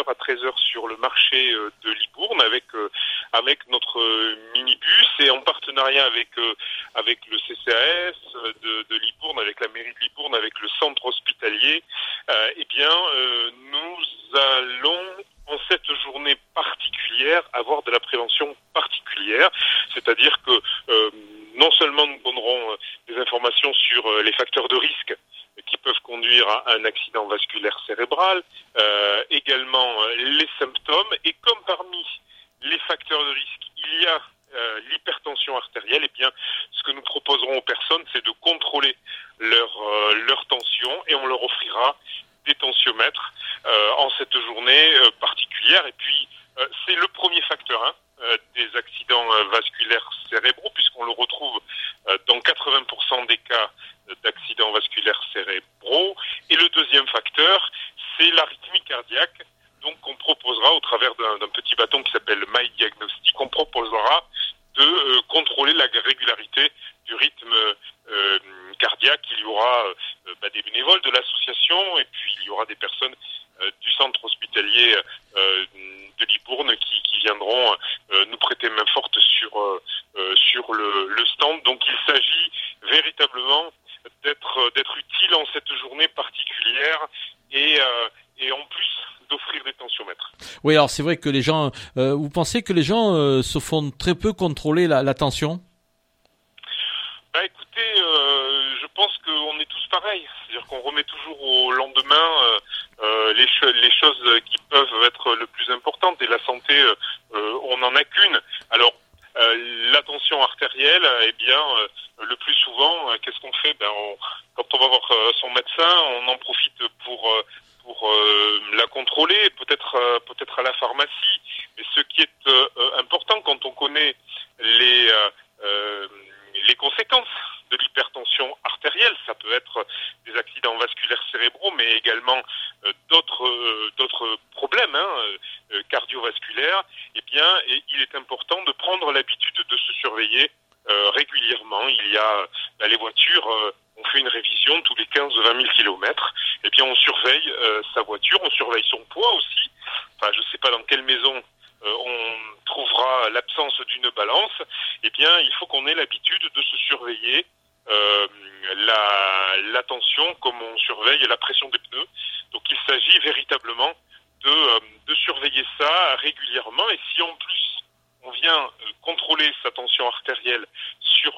à 13h sur le marché de Libourne avec notre minibus et en partenariat avec le CCAS de Libourne, avec la mairie de Libourne, avec le centre hospitalier. Nous allons en cette journée particulière avoir de la prévention particulière, c'est-à-dire que non seulement nous donnerons des informations sur les facteurs de risque qui peuvent conduire à un accident vasculaire cérébral, également les symptômes, et comme parmi les facteurs de risque, il y a l'hypertension artérielle, et bien ce que nous proposerons aux personnes, c'est de contrôler leur tension, et on leur offrira des tensiomètres en cette journée particulière. Et puis c'est le premier facteur des accidents vasculaires cérébraux, puisqu'on le retrouve dans 80% des cas d'accidents vasculaires cérébraux. Et le deuxième facteur, c'est l'arythmie cardiaque. Donc on proposera, au travers d'un petit bâton qui s'appelle MyDiagnostic, on proposera de contrôler la régularité du rythme cardiaque. Il y aura des bénévoles de l'association, et puis il y aura des personnes du centre hospitalier de Libourne qui viendront nous prêter main forte sur le stand. Donc il s'agit véritablement d'être utile en cette journée particulière et en plus d'offrir des tensiomètres. Oui, alors c'est vrai que les gens, vous pensez que les gens se font très peu contrôler la tension ? Écoutez, je pense qu'on est tous pareils. C'est-à-dire qu'on remet toujours au lendemain les choses qui peuvent être le plus importantes. Et la santé, on n'en a qu'une. Alors, la tension artérielle, le plus souvent, qu'est-ce qu'on fait ? Quand on va voir son médecin, on en profite pour la contrôler, peut-être à la pharmacie. Mais ce qui est important quand on connaît les conséquences de l'hypertension artérielle, ça peut être des accidents vasculaires cérébraux, mais également d'autres problèmes cardiovasculaires. Il est important de prendre l'habitude de se surveiller régulièrement. Il y a les voitures, on fait une révision tous les 15-20 000 kilomètres. On surveille sa voiture, on surveille son poids aussi. Enfin, je ne sais pas dans quelle maison on trouvera l'absence d'une balance. Il faut qu'on ait l'habitude de se surveiller la tension comme on surveille la pression des pneus. Donc il s'agit véritablement de surveiller ça régulièrement. Et si en plus on vient contrôler sa tension artérielle sur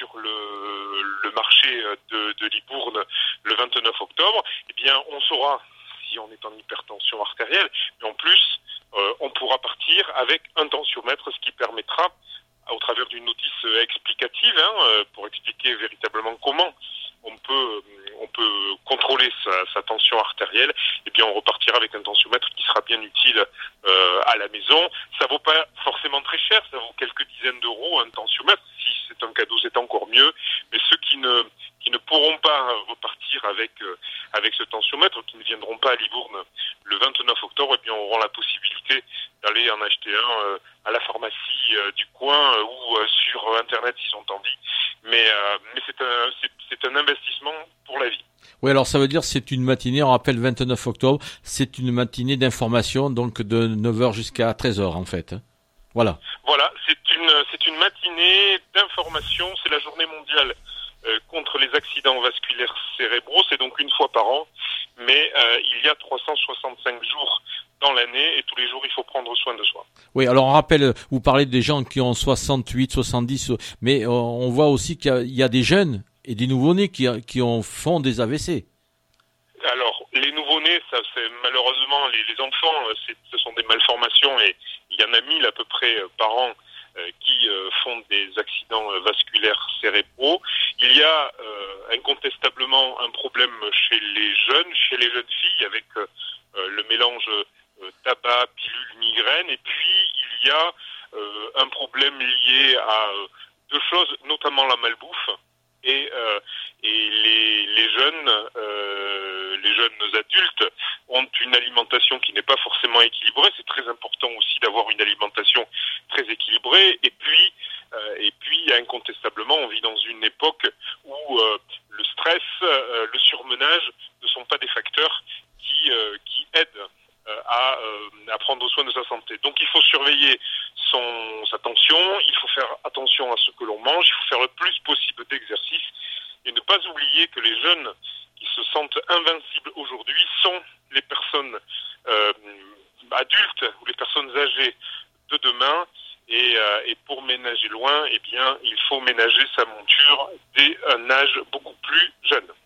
le marché de Libourne le 29 octobre, on saura si on est en hypertension artérielle, mais en plus on pourra partir avec un tensiomètre, ce qui permettra, au travers d'une notice explicative, pour expliquer véritablement comment on peut contrôler sa tension artérielle, on repartira avec un tensiomètre qui sera bien utile à la maison. Ça vaut pas forcément très cher, ça vaut quelques dizaines d'euros un tensiomètre. Si c'est un cadeau, c'est encore mieux. Mais ceux qui ne pourront pas repartir avec ce tensiomètre, qui ne viendront pas à Libourne le 29 octobre, auront la possibilité d'aller en acheter un à la pharmacie du coin ou sur Internet s'ils ont envie. Mais c'est un investissement pour la vie. Oui, alors ça veut dire c'est une matinée, on rappelle 29 octobre, c'est une matinée d'information, donc de 9h jusqu'à 13h en fait. Voilà. Voilà, c'est une matinée d'information, c'est la journée mondiale contre les accidents vasculaires cérébraux, c'est donc une fois par an, mais il y a 365 jours dans l'année et tous les jours il faut prendre soin de soi. Oui, alors on rappelle, vous parlez des gens qui ont 68, 70, mais on voit aussi qu'il y a des jeunes et des nouveau-nés qui font des AVC. Alors, les nouveau-nés, ça c'est malheureusement les enfants, ce sont des malformations et il y en a 1000 à peu près par an qui font des accidents vasculaires cérébraux. Il y a incontestablement un problème chez les jeunes filles avec le mélange tabac, pilule, migraine, et puis il y a un problème lié à deux choses, notamment la malbouffe et les jeunes adultes ont une alimentation qui n'est pas forcément équilibrée. C'est très important aussi d'avoir une alimentation très équilibrée. Et puis incontestablement, on vit dans une époque où le stress, le surmenage ne sont pas des facteurs qui aident à prendre soin de sa santé. Donc il faut surveiller sa tension, il faut faire attention à ce que l'on mange, il faut faire le plus possible d'exercice et ne pas oublier que les jeunes qui se sentent invincibles aujourd'hui sont les personnes adultes ou les personnes âgées de demain. Et pour ménager loin, eh bien, il faut ménager sa monture dès un âge beaucoup plus jeune.